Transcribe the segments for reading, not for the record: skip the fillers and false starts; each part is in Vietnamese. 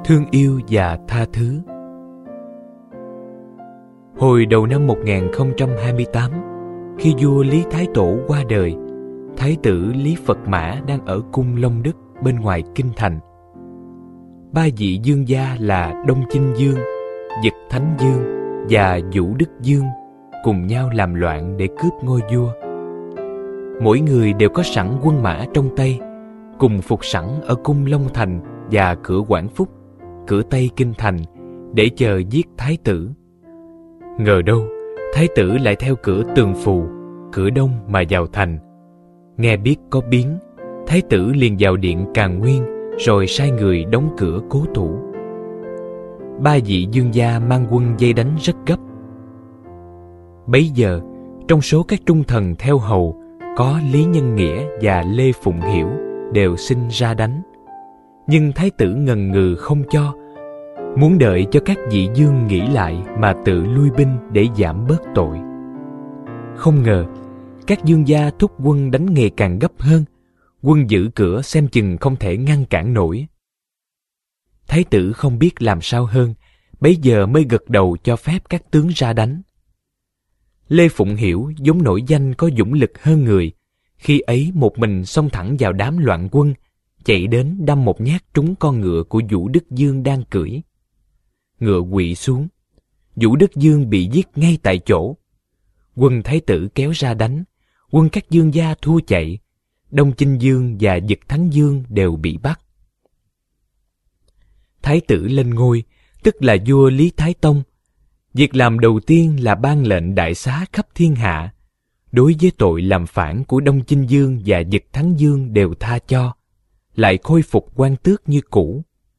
thương yêu và tha thứ. Hồi đầu năm 1028, khi vua Lý Thái Tổ qua đời, Thái tử Lý Phật Mã đang ở cung Long Đức bên ngoài kinh thành. Ba vị dương gia là Đông Chinh Dương, Dực Thánh Dương và Vũ Đức Dương cùng nhau làm loạn để cướp ngôi vua. Mỗi người đều có sẵn quân mã trong tay, cùng phục sẵn ở cung Long Thành và cửa Quảng Phúc, cửa Tây kinh thành, để chờ giết thái tử. Ngờ đâu, thái tử lại theo cửa Tường Phù, cửa Đông mà vào thành. Nghe biết có biến, thái tử liền vào điện Càn Nguyên, rồi sai người đóng cửa cố thủ. Ba vị dương gia mang quân vây đánh rất gấp. Bấy giờ, trong số các trung thần theo hầu, có Lý Nhân Nghĩa và Lê Phụng Hiểu đều xin ra đánh. Nhưng thái tử ngần ngừ không cho, muốn đợi cho các vị dương nghĩ lại mà tự lui binh để giảm bớt tội. Không ngờ, các dương gia thúc quân đánh ngày càng gấp hơn, quân giữ cửa xem chừng không thể ngăn cản nổi. Thái tử không biết làm sao hơn, bấy giờ mới gật đầu cho phép các tướng ra đánh. Lê Phụng Hiểu vốn nổi danh có dũng lực hơn người, khi ấy một mình xông thẳng vào đám loạn quân, chạy đến đâm một nhát trúng con ngựa của Vũ Đức Dương đang cưỡi. Ngựa quỵ xuống, Vũ Đức Dương bị giết ngay tại chỗ. Quân thái tử kéo ra đánh, quân các dương gia thua chạy, Đông Chinh Dương và Dực Thánh Dương đều bị bắt. Thái tử lên ngôi, tức là vua Lý Thái Tông. Việc làm đầu tiên là ban lệnh đại xá khắp thiên hạ. Đối với tội làm phản của Đông Chinh Dương và Dực Thánh Dương đều tha cho, lại khôi phục quan tước như cũ.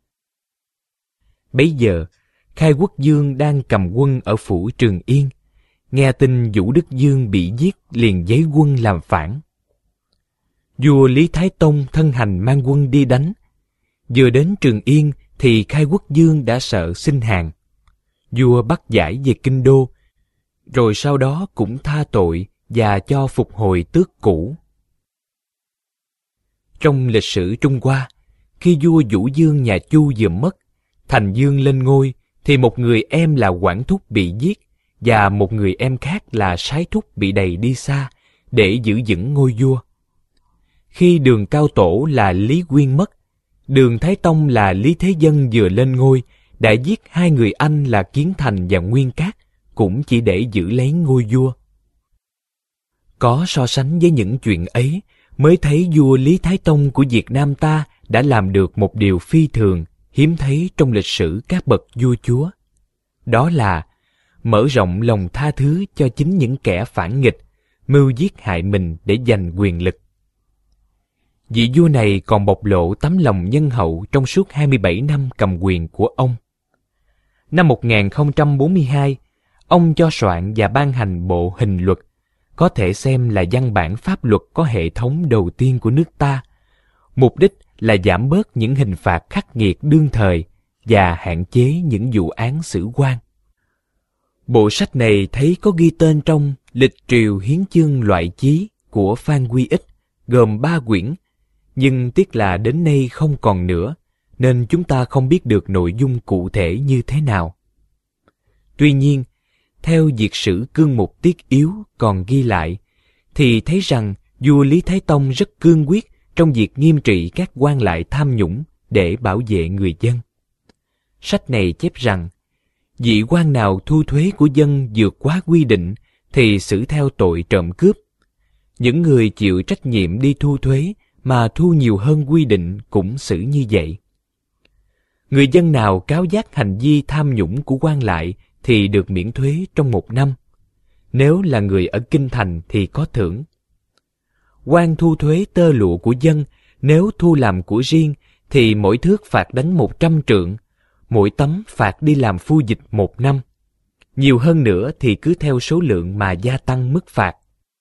Bấy giờ, Khai Quốc Dương đang cầm quân ở phủ Trường Yên, nghe tin Vũ Đức Dương bị giết liền giấy quân làm phản. Vua Lý Thái Tông thân hành mang quân đi đánh. Vừa đến Trường Yên thì Khai Quốc Dương đã sợ xin hàng. Vua bắt giải về kinh đô, rồi sau đó cũng tha tội và cho phục hồi tước cũ. Trong lịch sử Trung Hoa, khi vua Vũ Dương nhà Chu vừa mất, Thành Dương lên ngôi, thì một người em là Quản Thúc bị giết, và một người em khác là Sái Thúc bị đày đi xa, để giữ vững ngôi vua. Khi Đường Cao Tổ là Lý Quyên mất, Đường Thái Tông là Lý Thế Dân vừa lên ngôi, đã giết hai người anh là Kiến Thành và Nguyên Cát, cũng chỉ để giữ lấy ngôi vua. Có so sánh với những chuyện ấy, mới thấy vua Lý Thái Tông của Việt Nam ta đã làm được một điều phi thường, hiếm thấy trong lịch sử các bậc vua chúa. Đó là mở rộng lòng tha thứ cho chính những kẻ phản nghịch, mưu giết hại mình để giành quyền lực. Vị vua này còn bộc lộ tấm lòng nhân hậu trong suốt 27 năm cầm quyền của ông. Năm 1042, ông cho soạn và ban hành bộ hình luật, có thể xem là văn bản pháp luật có hệ thống đầu tiên của nước ta. Mục đích là giảm bớt những hình phạt khắc nghiệt đương thời và hạn chế những vụ án xử quan. Bộ sách này thấy có ghi tên trong Lịch Triều Hiến Chương Loại Chí của Phan Quy Ích, gồm 3 quyển, nhưng tiếc là đến nay không còn nữa, nên chúng ta không biết được nội dung cụ thể như thế nào. Tuy nhiên, theo Việt sử Cương Mục Tiết Yếu còn ghi lại, thì thấy rằng vua Lý Thái Tông rất cương quyết trong việc nghiêm trị các quan lại tham nhũng để bảo vệ người dân. Sách này chép rằng, vị quan nào thu thuế của dân vượt quá quy định thì xử theo tội trộm cướp. Những người chịu trách nhiệm đi thu thuế mà thu nhiều hơn quy định cũng xử như vậy. Người dân nào cáo giác hành vi tham nhũng của quan lại thì được miễn thuế trong 1 năm. Nếu là người ở kinh thành thì có thưởng. Quan thu thuế tơ lụa của dân, nếu thu làm của riêng thì mỗi thước phạt đánh 100 trượng, mỗi tấm phạt đi làm phu dịch 1 năm. Nhiều hơn nữa thì cứ theo số lượng mà gia tăng mức phạt.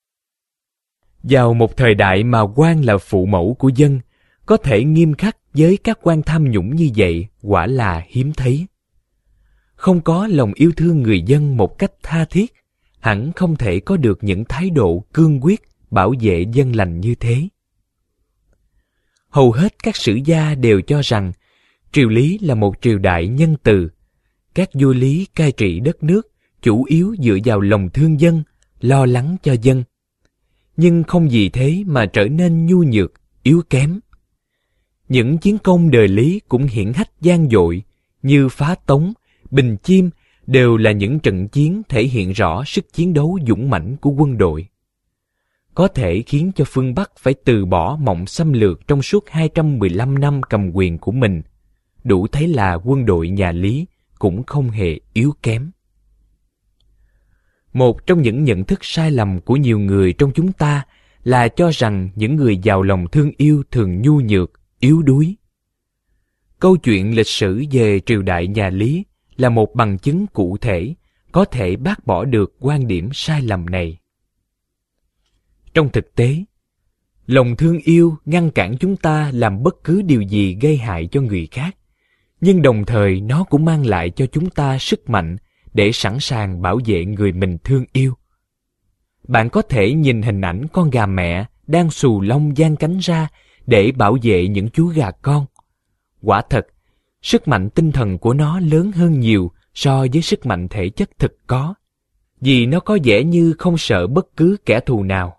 Vào một thời đại mà quan là phụ mẫu của dân, có thể nghiêm khắc với các quan tham nhũng như vậy quả là hiếm thấy. Không có lòng yêu thương người dân một cách tha thiết, hẳn không thể có được những thái độ cương quyết bảo vệ dân lành như thế. Hầu hết các sử gia đều cho rằng Triều Lý là một triều đại nhân từ. Các vua Lý cai trị đất nước chủ yếu dựa vào lòng thương dân, lo lắng cho dân. Nhưng không vì thế mà trở nên nhu nhược, yếu kém. Những chiến công đời Lý cũng hiển hách vang dội, như phá Tống, Bình Chiêm đều là những trận chiến thể hiện rõ sức chiến đấu dũng mãnh của quân đội. Có thể khiến cho phương Bắc phải từ bỏ mộng xâm lược trong suốt 215 năm cầm quyền của mình, đủ thấy là quân đội nhà Lý cũng không hề yếu kém. Một trong những nhận thức sai lầm của nhiều người trong chúng ta là cho rằng những người giàu lòng thương yêu thường nhu nhược, yếu đuối. Câu chuyện lịch sử về triều đại nhà Lý là một bằng chứng cụ thể có thể bác bỏ được quan điểm sai lầm này. Trong thực tế, lòng thương yêu ngăn cản chúng ta làm bất cứ điều gì gây hại cho người khác, nhưng đồng thời nó cũng mang lại cho chúng ta sức mạnh để sẵn sàng bảo vệ người mình thương yêu. Bạn có thể nhìn hình ảnh con gà mẹ đang xù lông giang cánh ra để bảo vệ những chú gà con. Quả thật, sức mạnh tinh thần của nó lớn hơn nhiều so với sức mạnh thể chất thực có, vì nó có vẻ như không sợ bất cứ kẻ thù nào.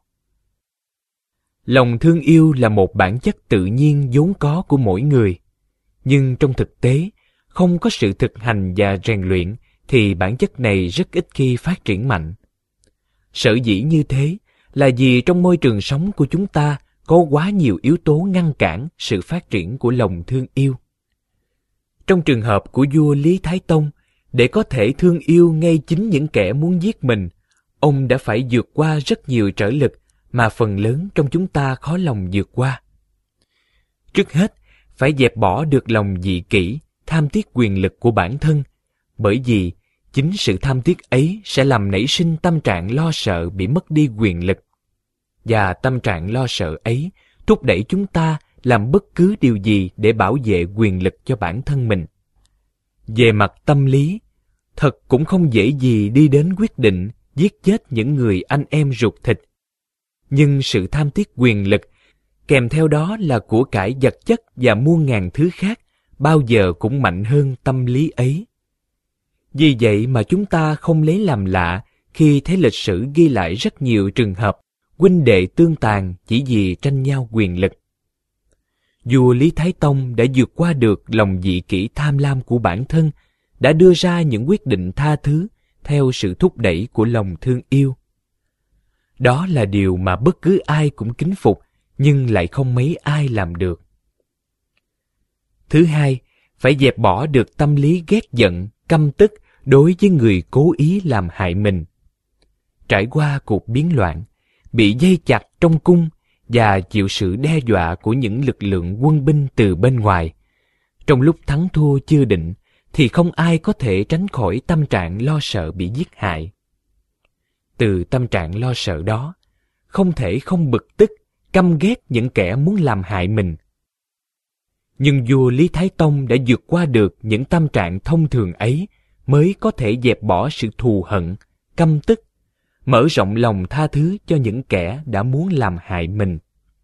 Lòng thương yêu là một bản chất tự nhiên vốn có của mỗi người, nhưng trong thực tế, không có sự thực hành và rèn luyện thì bản chất này rất ít khi phát triển mạnh. Sở dĩ như thế là vì trong môi trường sống của chúng ta có quá nhiều yếu tố ngăn cản sự phát triển của lòng thương yêu. Trong trường hợp của vua Lý Thái Tông, để có thể thương yêu ngay chính những kẻ muốn giết mình, ông đã phải vượt qua rất nhiều trở lực mà phần lớn trong chúng ta khó lòng vượt qua. Trước hết, phải dẹp bỏ được lòng dị kỷ, tham tiếc quyền lực của bản thân, bởi vì chính sự tham tiếc ấy sẽ làm nảy sinh tâm trạng lo sợ bị mất đi quyền lực. Và tâm trạng lo sợ ấy thúc đẩy chúng ta làm bất cứ điều gì để bảo vệ quyền lực cho bản thân mình. Về mặt tâm lý, thật cũng không dễ gì đi đến quyết định giết chết những người anh em ruột thịt. Nhưng sự tham tiếc quyền lực, kèm theo đó là của cải vật chất và muôn ngàn thứ khác, bao giờ cũng mạnh hơn tâm lý ấy. Vì vậy mà chúng ta không lấy làm lạ khi thấy lịch sử ghi lại rất nhiều trường hợp huynh đệ tương tàn chỉ vì tranh nhau quyền lực. Vua Lý Thái Tông đã vượt qua được lòng dị kỷ tham lam của bản thân, đã đưa ra những quyết định tha thứ theo sự thúc đẩy của lòng thương yêu. Đó là điều mà bất cứ ai cũng kính phục, nhưng lại không mấy ai làm được. Thứ hai, phải dẹp bỏ được tâm lý ghét giận, căm tức đối với người cố ý làm hại mình. Trải qua cuộc biến loạn, bị dây chặt trong cung và chịu sự đe dọa của những lực lượng quân binh từ bên ngoài, trong lúc thắng thua chưa định thì không ai có thể tránh khỏi tâm trạng lo sợ bị giết hại. Từ tâm trạng lo sợ đó, không thể không bực tức, căm ghét những kẻ muốn làm hại mình. Nhưng vua Lý Thái Tông đã vượt qua được những tâm trạng thông thường ấy mới có thể dẹp bỏ sự thù hận, căm tức, mở rộng lòng tha thứ cho những kẻ đã muốn làm hại mình.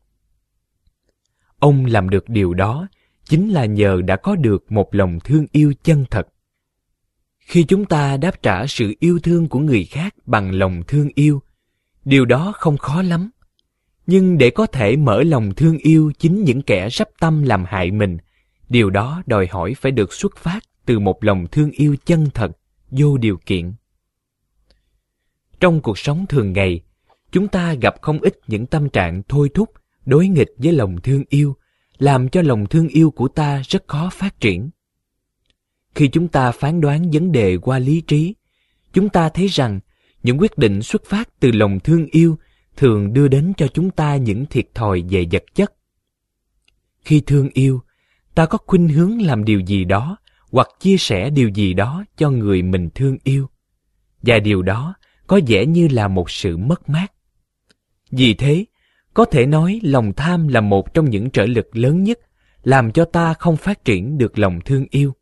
Ông làm được điều đó chính là nhờ đã có được một lòng thương yêu chân thật. Khi chúng ta đáp trả sự yêu thương của người khác bằng lòng thương yêu, điều đó không khó lắm. Nhưng để có thể mở lòng thương yêu chính những kẻ sắp tâm làm hại mình, điều đó đòi hỏi phải được xuất phát từ một lòng thương yêu chân thật, vô điều kiện. Trong cuộc sống thường ngày, chúng ta gặp không ít những tâm trạng thôi thúc, đối nghịch với lòng thương yêu, làm cho lòng thương yêu của ta rất khó phát triển. Khi chúng ta phán đoán vấn đề qua lý trí, chúng ta thấy rằng những quyết định xuất phát từ lòng thương yêu thường đưa đến cho chúng ta những thiệt thòi về vật chất. Khi thương yêu, ta có khuynh hướng làm điều gì đó hoặc chia sẻ điều gì đó cho người mình thương yêu, và điều đó có vẻ như là một sự mất mát. Vì thế, có thể nói lòng tham là một trong những trở lực lớn nhất làm cho ta không phát triển được lòng thương yêu.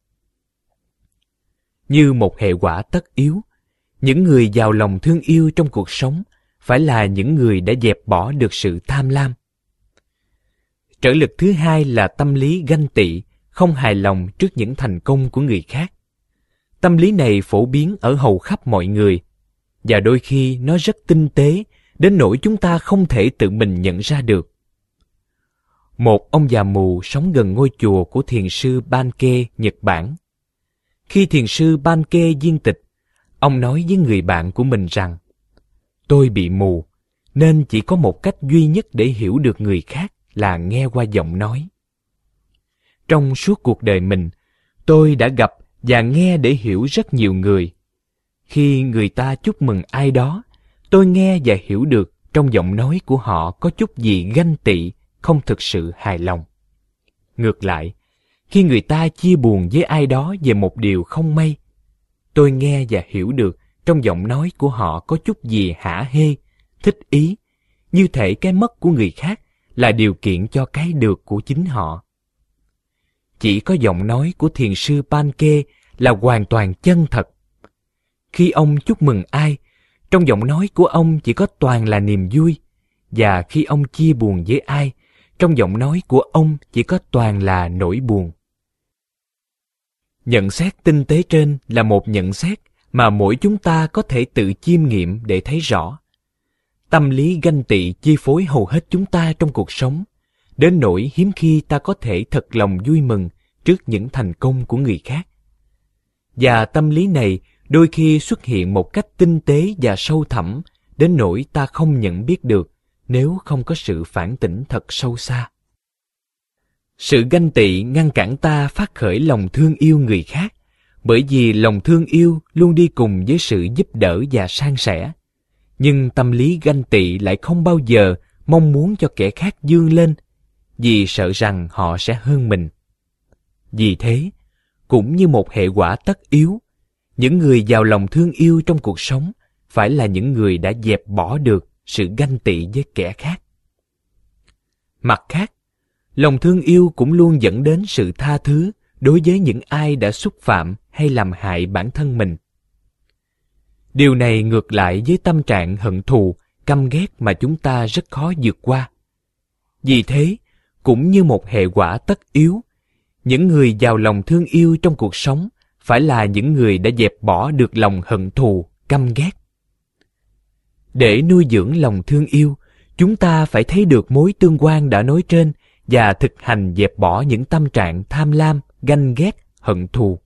Như một hệ quả tất yếu, những người giàu lòng thương yêu trong cuộc sống phải là những người đã dẹp bỏ được sự tham lam. Trở lực thứ hai là tâm lý ganh tị, không hài lòng trước những thành công của người khác. Tâm lý này phổ biến ở hầu khắp mọi người, và đôi khi nó rất tinh tế đến nỗi chúng ta không thể tự mình nhận ra được. Một ông già mù sống gần ngôi chùa của thiền sư Bankei, Nhật Bản. Khi thiền sư Bankei viên tịch, ông nói với người bạn của mình rằng: "Tôi bị mù, nên chỉ có một cách duy nhất để hiểu được người khác là nghe qua giọng nói. Trong suốt cuộc đời mình, tôi đã gặp và nghe để hiểu rất nhiều người. Khi người ta chúc mừng ai đó, tôi nghe và hiểu được trong giọng nói của họ có chút gì ganh tị, không thực sự hài lòng. Ngược lại, khi người ta chia buồn với ai đó về một điều không may, tôi nghe và hiểu được trong giọng nói của họ có chút gì hả hê, thích ý, như thể cái mất của người khác là điều kiện cho cái được của chính họ." Chỉ có giọng nói của thiền sư Bankei là hoàn toàn chân thật. Khi ông chúc mừng ai, trong giọng nói của ông chỉ có toàn là niềm vui, và khi ông chia buồn với ai, trong giọng nói của ông chỉ có toàn là nỗi buồn. Nhận xét tinh tế trên là một nhận xét mà mỗi chúng ta có thể tự chiêm nghiệm để thấy rõ. Tâm lý ganh tị chi phối hầu hết chúng ta trong cuộc sống, đến nỗi hiếm khi ta có thể thật lòng vui mừng trước những thành công của người khác. Và tâm lý này đôi khi xuất hiện một cách tinh tế và sâu thẳm, đến nỗi ta không nhận biết được nếu không có sự phản tỉnh thật sâu xa. Sự ganh tị ngăn cản ta phát khởi lòng thương yêu người khác, bởi vì lòng thương yêu luôn đi cùng với sự giúp đỡ và san sẻ. Nhưng tâm lý ganh tị lại không bao giờ mong muốn cho kẻ khác vươn lên, vì sợ rằng họ sẽ hơn mình. Vì thế, cũng như một hệ quả tất yếu, những người giàu lòng thương yêu trong cuộc sống phải là những người đã dẹp bỏ được sự ganh tị với kẻ khác. Mặt khác, lòng thương yêu cũng luôn dẫn đến sự tha thứ đối với những ai đã xúc phạm hay làm hại bản thân mình. Điều này ngược lại với tâm trạng hận thù, căm ghét mà chúng ta rất khó vượt qua. Vì thế, cũng như một hệ quả tất yếu, những người giàu lòng thương yêu trong cuộc sống phải là những người đã dẹp bỏ được lòng hận thù, căm ghét. Để nuôi dưỡng lòng thương yêu, chúng ta phải thấy được mối tương quan đã nói trên và thực hành dẹp bỏ những tâm trạng tham lam, ganh ghét, hận thù.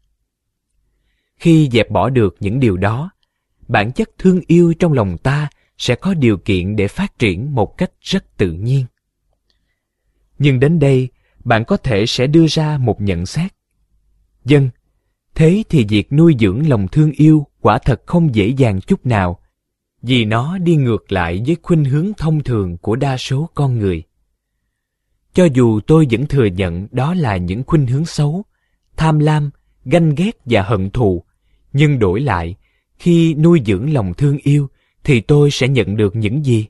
Khi dẹp bỏ được những điều đó, bản chất thương yêu trong lòng ta sẽ có điều kiện để phát triển một cách rất tự nhiên. Nhưng đến đây, bạn có thể sẽ đưa ra một nhận xét: "Vâng, thế thì việc nuôi dưỡng lòng thương yêu quả thật không dễ dàng chút nào, vì nó đi ngược lại với khuynh hướng thông thường của đa số con người." Cho dù tôi vẫn thừa nhận đó là những khuynh hướng xấu, tham lam, ganh ghét và hận thù, nhưng đổi lại, khi nuôi dưỡng lòng thương yêu thì tôi sẽ nhận được những gì?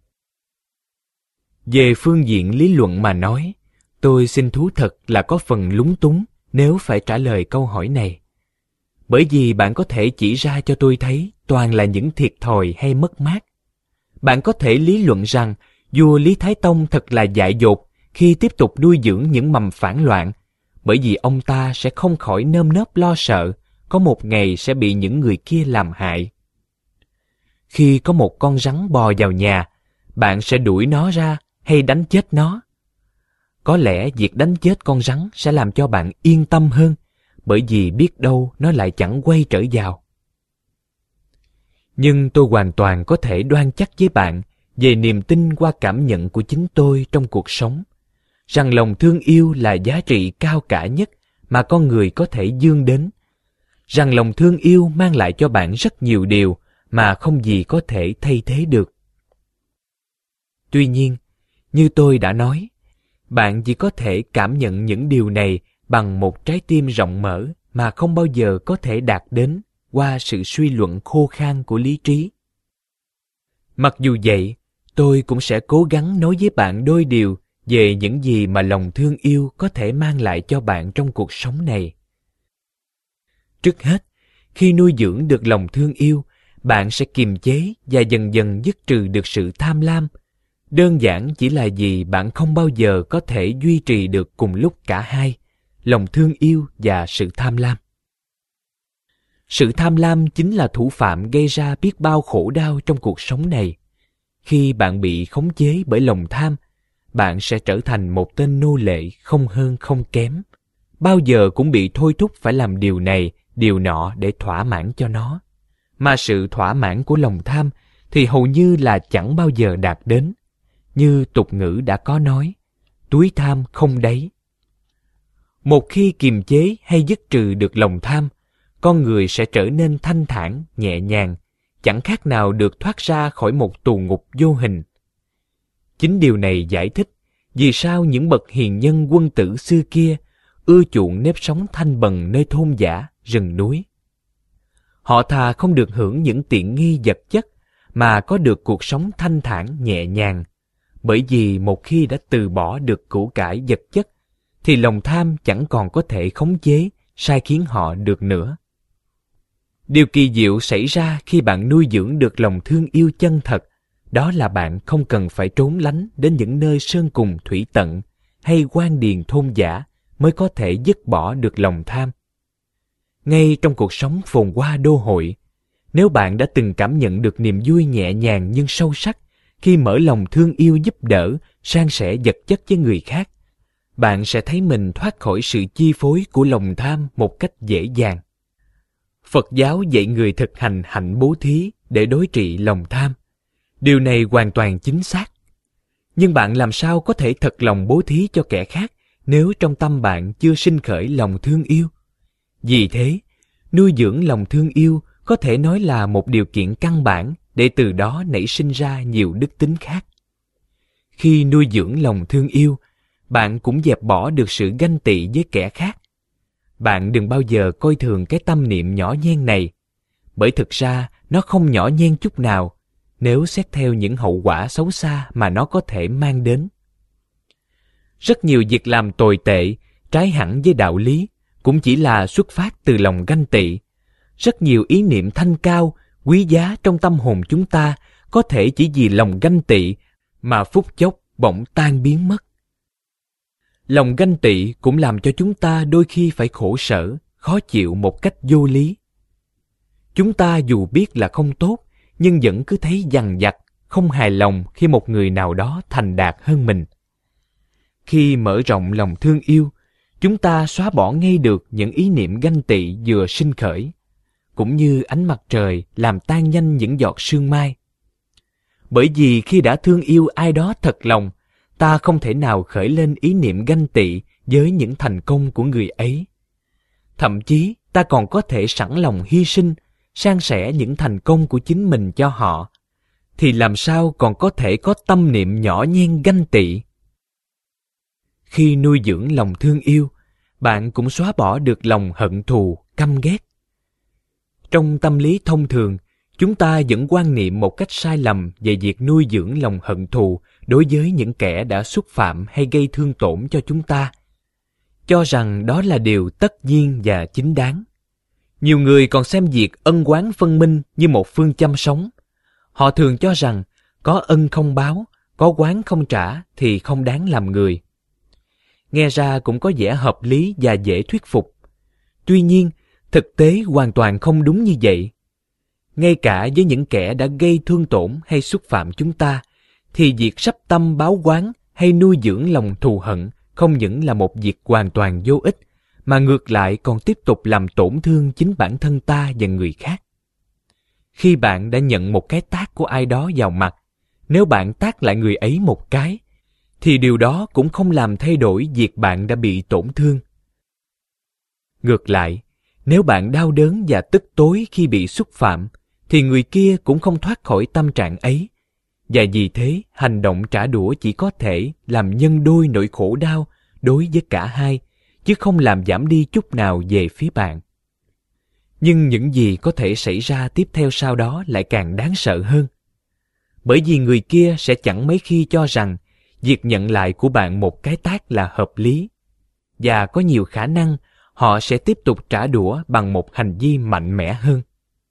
Về phương diện lý luận mà nói, tôi xin thú thật là có phần lúng túng nếu phải trả lời câu hỏi này. Bởi vì bạn có thể chỉ ra cho tôi thấy toàn là những thiệt thòi hay mất mát. Bạn có thể lý luận rằng vua Lý Thái Tông thật là dại dột khi tiếp tục nuôi dưỡng những mầm phản loạn, bởi vì ông ta sẽ không khỏi nơm nớp lo sợ có một ngày sẽ bị những người kia làm hại. Khi có một con rắn bò vào nhà, bạn sẽ đuổi nó ra hay đánh chết nó? Có lẽ việc đánh chết con rắn sẽ làm cho bạn yên tâm hơn, bởi vì biết đâu nó lại chẳng quay trở vào. Nhưng tôi hoàn toàn có thể đoan chắc với bạn về niềm tin qua cảm nhận của chính tôi trong cuộc sống, rằng lòng thương yêu là giá trị cao cả nhất mà con người có thể vươn đến, rằng lòng thương yêu mang lại cho bạn rất nhiều điều mà không gì có thể thay thế được. Tuy nhiên, như tôi đã nói, bạn chỉ có thể cảm nhận những điều này bằng một trái tim rộng mở mà không bao giờ có thể đạt đến qua sự suy luận khô khan của lý trí. Mặc dù vậy, tôi cũng sẽ cố gắng nói với bạn đôi điều về những gì mà lòng thương yêu có thể mang lại cho bạn trong cuộc sống này. Trước hết, khi nuôi dưỡng được lòng thương yêu, bạn sẽ kiềm chế và dần dần dứt trừ được sự tham lam. Đơn giản chỉ là vì bạn không bao giờ có thể duy trì được cùng lúc cả hai, lòng thương yêu và sự tham lam. Sự tham lam chính là thủ phạm gây ra biết bao khổ đau trong cuộc sống này. Khi bạn bị khống chế bởi lòng tham, bạn sẽ trở thành một tên nô lệ không hơn không kém. Bao giờ cũng bị thôi thúc phải làm điều này, điều nọ để thỏa mãn cho nó. Mà sự thỏa mãn của lòng tham thì hầu như là chẳng bao giờ đạt đến. Như tục ngữ đã có nói, túi tham không đáy. Một khi kiềm chế hay dứt trừ được lòng tham, con người sẽ trở nên thanh thản, nhẹ nhàng, chẳng khác nào được thoát ra khỏi một tù ngục vô hình. Chính điều này giải thích vì sao những bậc hiền nhân quân tử xưa kia ưa chuộng nếp sống thanh bần nơi thôn dã, rừng núi. Họ thà không được hưởng những tiện nghi vật chất mà có được cuộc sống thanh thản nhẹ nhàng, bởi vì một khi đã từ bỏ được của cải vật chất thì lòng tham chẳng còn có thể khống chế, sai khiến họ được nữa. Điều kỳ diệu xảy ra khi bạn nuôi dưỡng được lòng thương yêu chân thật, đó là bạn không cần phải trốn lánh đến những nơi sơn cùng thủy tận hay quan điền thôn dã mới có thể dứt bỏ được lòng tham. Ngay trong cuộc sống phồn hoa đô hội, nếu bạn đã từng cảm nhận được niềm vui nhẹ nhàng nhưng sâu sắc khi mở lòng thương yêu giúp đỡ, san sẻ vật chất với người khác, bạn sẽ thấy mình thoát khỏi sự chi phối của lòng tham một cách dễ dàng. Phật giáo dạy người thực hành hạnh bố thí để đối trị lòng tham. Điều này hoàn toàn chính xác. Nhưng bạn làm sao có thể thật lòng bố thí cho kẻ khác nếu trong tâm bạn chưa sinh khởi lòng thương yêu? Vì thế, nuôi dưỡng lòng thương yêu có thể nói là một điều kiện căn bản để từ đó nảy sinh ra nhiều đức tính khác. Khi nuôi dưỡng lòng thương yêu, bạn cũng dẹp bỏ được sự ganh tị với kẻ khác. Bạn đừng bao giờ coi thường cái tâm niệm nhỏ nhen này, bởi thực ra nó không nhỏ nhen chút nào nếu xét theo những hậu quả xấu xa mà nó có thể mang đến. Rất nhiều việc làm tồi tệ, trái hẳn với đạo lý, cũng chỉ là xuất phát từ lòng ganh tị. Rất nhiều ý niệm thanh cao, quý giá trong tâm hồn chúng ta có thể chỉ vì lòng ganh tị mà phút chốc bỗng tan biến mất. Lòng ganh tị cũng làm cho chúng ta đôi khi phải khổ sở, khó chịu một cách vô lý. Chúng ta dù biết là không tốt, nhưng vẫn cứ thấy dằn vặt, không hài lòng khi một người nào đó thành đạt hơn mình. Khi mở rộng lòng thương yêu, chúng ta xóa bỏ ngay được những ý niệm ganh tị vừa sinh khởi, cũng như ánh mặt trời làm tan nhanh những giọt sương mai. Bởi vì khi đã thương yêu ai đó thật lòng, ta không thể nào khởi lên ý niệm ganh tị với những thành công của người ấy. Thậm chí, ta còn có thể sẵn lòng hy sinh, san sẻ những thành công của chính mình cho họ, thì làm sao còn có thể có tâm niệm nhỏ nhen ganh tị. Khi nuôi dưỡng lòng thương yêu, bạn cũng xóa bỏ được lòng hận thù, căm ghét. Trong tâm lý thông thường, chúng ta vẫn quan niệm một cách sai lầm về việc nuôi dưỡng lòng hận thù đối với những kẻ đã xúc phạm hay gây thương tổn cho chúng ta, cho rằng đó là điều tất nhiên và chính đáng. Nhiều người còn xem việc ân oán phân minh như một phương châm sống. Họ thường cho rằng có ân không báo, có oán không trả thì không đáng làm người. Nghe ra cũng có vẻ hợp lý và dễ thuyết phục. Tuy nhiên, thực tế hoàn toàn không đúng như vậy. Ngay cả với những kẻ đã gây thương tổn hay xúc phạm chúng ta, thì việc sắp tâm báo oán hay nuôi dưỡng lòng thù hận không những là một việc hoàn toàn vô ích, mà ngược lại còn tiếp tục làm tổn thương chính bản thân ta và người khác. Khi bạn đã nhận một cái tát của ai đó vào mặt, nếu bạn tát lại người ấy một cái, thì điều đó cũng không làm thay đổi việc bạn đã bị tổn thương. Ngược lại, nếu bạn đau đớn và tức tối khi bị xúc phạm, thì người kia cũng không thoát khỏi tâm trạng ấy. Và vì thế, hành động trả đũa chỉ có thể làm nhân đôi nỗi khổ đau đối với cả hai, chứ không làm giảm đi chút nào về phía bạn. Nhưng những gì có thể xảy ra tiếp theo sau đó lại càng đáng sợ hơn. Bởi vì người kia sẽ chẳng mấy khi cho rằng việc nhận lại của bạn một cái tát là hợp lý. Và có nhiều khả năng họ sẽ tiếp tục trả đũa bằng một hành vi mạnh mẽ hơn.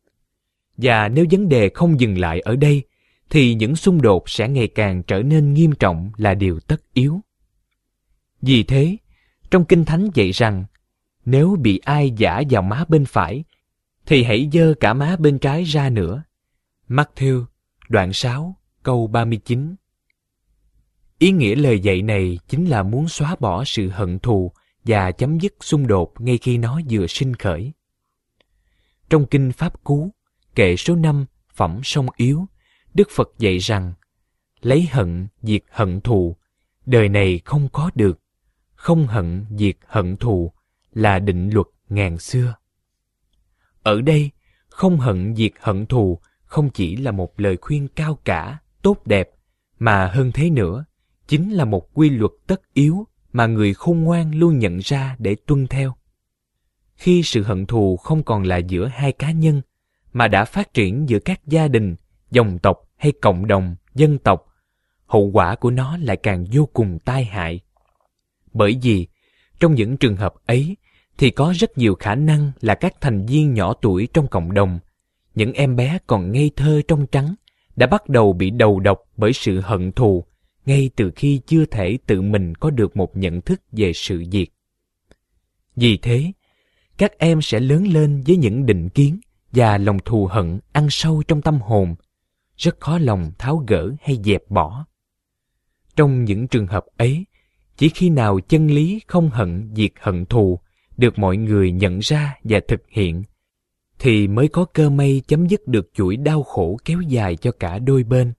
Và nếu vấn đề không dừng lại ở đây, thì những xung đột sẽ ngày càng trở nên nghiêm trọng là điều tất yếu. Vì thế, Trong Kinh Thánh dạy rằng, nếu bị ai giã vào má bên phải, thì hãy giơ cả má bên trái ra nữa. Matthew, đoạn 6, câu 39. Ý nghĩa lời dạy này chính là muốn xóa bỏ sự hận thù và chấm dứt xung đột ngay khi nó vừa sinh khởi. Trong Kinh Pháp Cú, kệ số 5, phẩm Song Yếu, Đức Phật dạy rằng, lấy hận diệt hận thù, đời này không có được, không hận diệt hận thù là định luật ngàn xưa. Ở đây, không hận diệt hận thù không chỉ là một lời khuyên cao cả, tốt đẹp, mà hơn thế nữa, chính là một quy luật tất yếu mà người khôn ngoan luôn nhận ra để tuân theo. Khi sự hận thù không còn là giữa hai cá nhân, mà đã phát triển giữa các gia đình, dòng tộc hay cộng đồng, dân tộc, hậu quả của nó lại càng vô cùng tai hại. Bởi vì, trong những trường hợp ấy, thì có rất nhiều khả năng là các thành viên nhỏ tuổi trong cộng đồng, những em bé còn ngây thơ trong trắng, đã bắt đầu bị đầu độc bởi sự hận thù, ngay từ khi chưa thể tự mình có được một nhận thức về sự việc. Vì thế, các em sẽ lớn lên với những định kiến và lòng thù hận ăn sâu trong tâm hồn, rất khó lòng tháo gỡ hay dẹp bỏ. Trong những trường hợp ấy, chỉ khi nào chân lý không hận diệt hận thù được mọi người nhận ra và thực hiện, thì mới có cơ may chấm dứt được chuỗi đau khổ kéo dài cho cả đôi bên.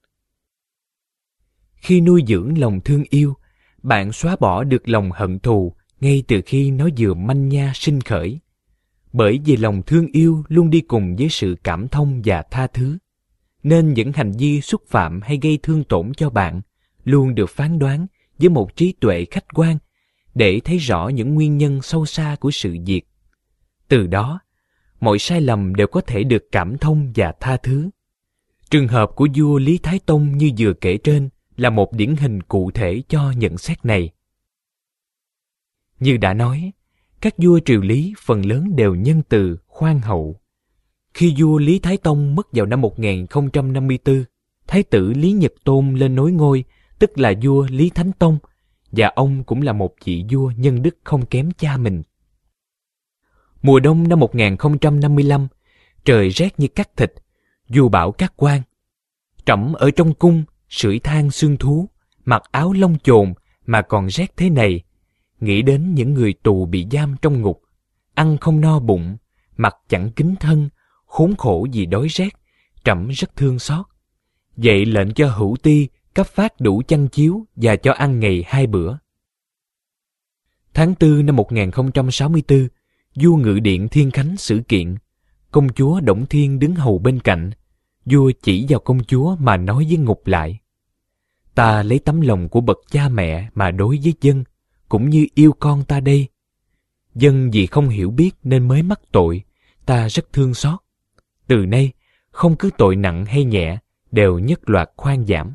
Khi nuôi dưỡng lòng thương yêu, bạn xóa bỏ được lòng hận thù ngay từ khi nó vừa manh nha sinh khởi. Bởi vì lòng thương yêu luôn đi cùng với sự cảm thông và tha thứ, nên những hành vi xúc phạm hay gây thương tổn cho bạn luôn được phán đoán với một trí tuệ khách quan để thấy rõ những nguyên nhân sâu xa của sự việc. Từ đó, mọi sai lầm đều có thể được cảm thông và tha thứ. Trường hợp của vua Lý Thái Tông như vừa kể trên là một điển hình cụ thể cho nhận xét này. Như đã nói, các vua triều Lý phần lớn đều nhân từ, khoan hậu. Khi vua Lý Thái Tông mất vào năm 1054, Thái tử Lý Nhật Tôn lên nối ngôi, tức là vua Lý Thánh Tông, và ông cũng là một vị vua nhân đức không kém cha mình. Mùa đông năm 1055, trời rét như cắt thịt, vua bảo các quan: trẫm ở trong cung, sưởi than xương thú, mặc áo lông chồn mà còn rét thế này. Nghĩ đến những người tù bị giam trong ngục, ăn không no bụng, mặc chẳng kín thân, khốn khổ vì đói rét, trẫm rất thương xót. Vậy lệnh cho hữu ty cấp phát đủ chăn chiếu và cho ăn ngày 2 bữa. Tháng 4 năm 1064, vua ngự điện Thiên Khánh xử kiện. Công chúa Đổng Thiên đứng hầu bên cạnh. Vua chỉ vào công chúa mà nói với ngục lại: ta lấy tấm lòng của bậc cha mẹ mà đối với dân, cũng như yêu con ta đây. Dân vì không hiểu biết nên mới mắc tội, ta rất thương xót. Từ nay, không cứ tội nặng hay nhẹ, đều nhất loạt khoan giảm.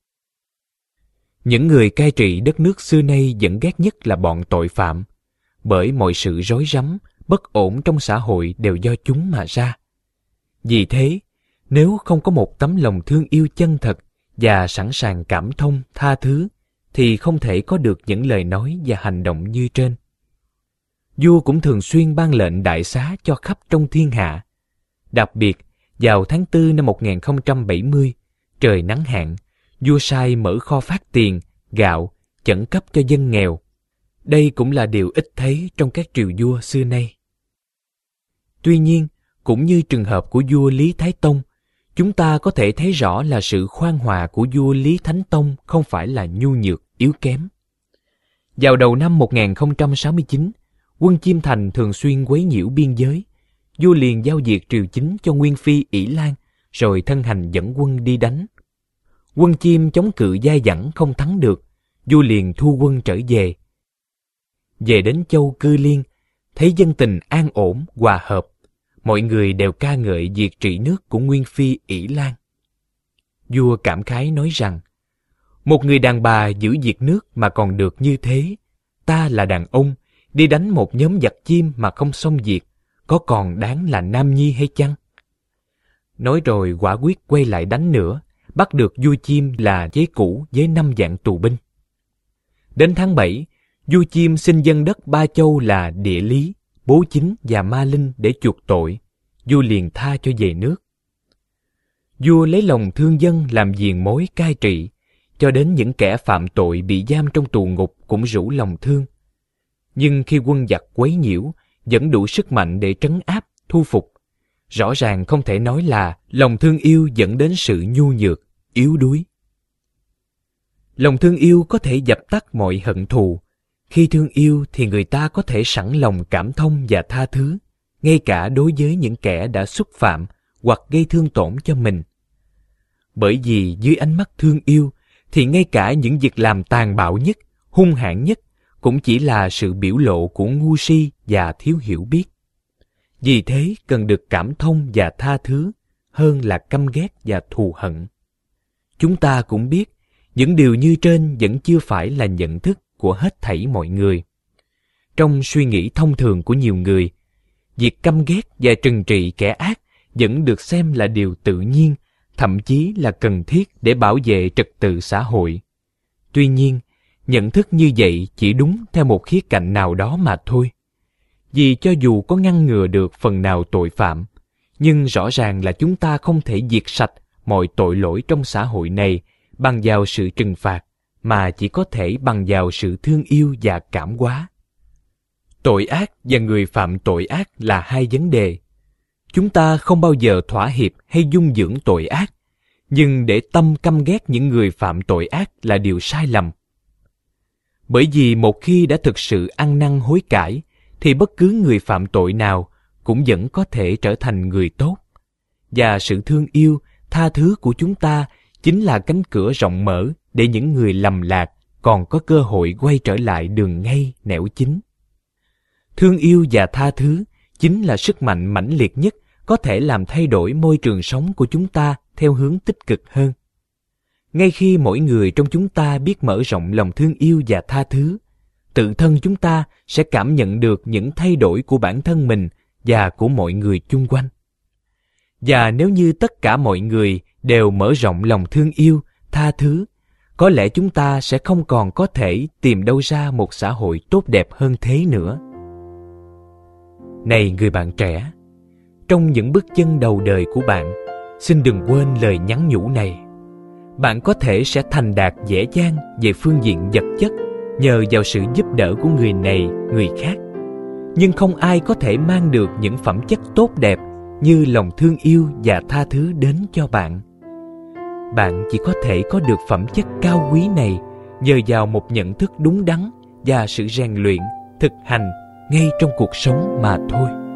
Những người cai trị đất nước xưa nay vẫn ghét nhất là bọn tội phạm, bởi mọi sự rối rắm, bất ổn trong xã hội đều do chúng mà ra. Vì thế, nếu không có một tấm lòng thương yêu chân thật và sẵn sàng cảm thông, tha thứ, thì không thể có được những lời nói và hành động như trên. Vua cũng thường xuyên ban lệnh đại xá cho khắp trong thiên hạ. Đặc biệt, vào tháng 4 năm 1070, trời nắng hạn, vua sai mở kho phát tiền, gạo, chẩn cấp cho dân nghèo. Đây cũng là điều ít thấy trong các triều vua xưa nay. Tuy nhiên, cũng như trường hợp của vua Lý Thái Tông, chúng ta có thể thấy rõ là sự khoan hòa của vua Lý Thánh Tông không phải là nhu nhược, yếu kém. Vào đầu năm 1069, quân Chiêm Thành thường xuyên quấy nhiễu biên giới. Vua liền giao diệt triều chính cho Nguyên Phi Ỷ Lan, rồi thân hành dẫn quân đi đánh. Quân Chiêm chống cự dai dẳng không thắng được, vua liền thu quân trở về. Về đến châu Cư Liên, thấy dân tình an ổn, hòa hợp, mọi người đều ca ngợi việc trị nước của Nguyên Phi Ỷ Lan. Vua cảm khái nói rằng: một người đàn bà giữ việc nước mà còn được như thế, ta là đàn ông, đi đánh một nhóm giặc chim mà không xong việc, có còn đáng là nam nhi hay chăng? Nói rồi quả quyết quay lại đánh nữa, bắt được vua Chiêm là chế cũ với 5 vạn tù binh. Đến tháng 7, Vua Chiêm xin dân đất Ba Châu là Địa Lý, Bố Chính và Ma Linh để chuộc tội. Vua liền tha cho về nước. Vua lấy lòng thương dân làm diền mối cai trị, cho đến những kẻ phạm tội bị giam trong tù ngục cũng rủ lòng thương. Nhưng khi quân giặc quấy nhiễu, vẫn đủ sức mạnh để trấn áp, thu phục. Rõ ràng không thể nói là lòng thương yêu dẫn đến sự nhu nhược, yếu đuối. Lòng thương yêu có thể dập tắt mọi hận thù. Khi thương yêu thì người ta có thể sẵn lòng cảm thông và tha thứ, ngay cả đối với những kẻ đã xúc phạm hoặc gây thương tổn cho mình. Bởi vì dưới ánh mắt thương yêu thì ngay cả những việc làm tàn bạo nhất, hung hãn nhất cũng chỉ là sự biểu lộ của ngu si và thiếu hiểu biết. Vì thế cần được cảm thông và tha thứ hơn là căm ghét và thù hận. Chúng ta cũng biết những điều như trên vẫn chưa phải là nhận thức của hết thảy mọi người. Trong suy nghĩ thông thường của nhiều người, việc căm ghét và trừng trị kẻ ác vẫn được xem là điều tự nhiên, thậm chí là cần thiết để bảo vệ trật tự xã hội. Tuy nhiên, nhận thức như vậy chỉ đúng theo một khía cạnh nào đó mà thôi. Vì cho dù có ngăn ngừa được phần nào tội phạm, nhưng rõ ràng là chúng ta không thể diệt sạch mọi tội lỗi trong xã hội này bằng vào sự trừng phạt, mà chỉ có thể bằng vào sự thương yêu và cảm hóa. Tội ác và người phạm tội ác là hai vấn đề. Chúng ta không bao giờ thỏa hiệp hay dung dưỡng tội ác, nhưng để tâm căm ghét những người phạm tội ác là điều sai lầm. Bởi vì một khi đã thực sự ăn năn hối cải, thì bất cứ người phạm tội nào cũng vẫn có thể trở thành người tốt. Và sự thương yêu, tha thứ của chúng ta chính là cánh cửa rộng mở để những người lầm lạc còn có cơ hội quay trở lại đường ngay nẻo chính. Thương yêu và tha thứ chính là sức mạnh mãnh liệt nhất có thể làm thay đổi môi trường sống của chúng ta theo hướng tích cực hơn. Ngay khi mỗi người trong chúng ta biết mở rộng lòng thương yêu và tha thứ, tự thân chúng ta sẽ cảm nhận được những thay đổi của bản thân mình và của mọi người chung quanh. Và nếu như tất cả mọi người đều mở rộng lòng thương yêu, tha thứ, có lẽ chúng ta sẽ không còn có thể tìm đâu ra một xã hội tốt đẹp hơn thế nữa. Này người bạn trẻ, trong những bước chân đầu đời của bạn, xin đừng quên lời nhắn nhủ này. Bạn có thể sẽ thành đạt dễ dàng về phương diện vật chất nhờ vào sự giúp đỡ của người này, người khác. Nhưng không ai có thể mang được những phẩm chất tốt đẹp như lòng thương yêu và tha thứ đến cho bạn. Bạn chỉ có thể có được phẩm chất cao quý này nhờ vào một nhận thức đúng đắn và sự rèn luyện, thực hành ngay trong cuộc sống mà thôi.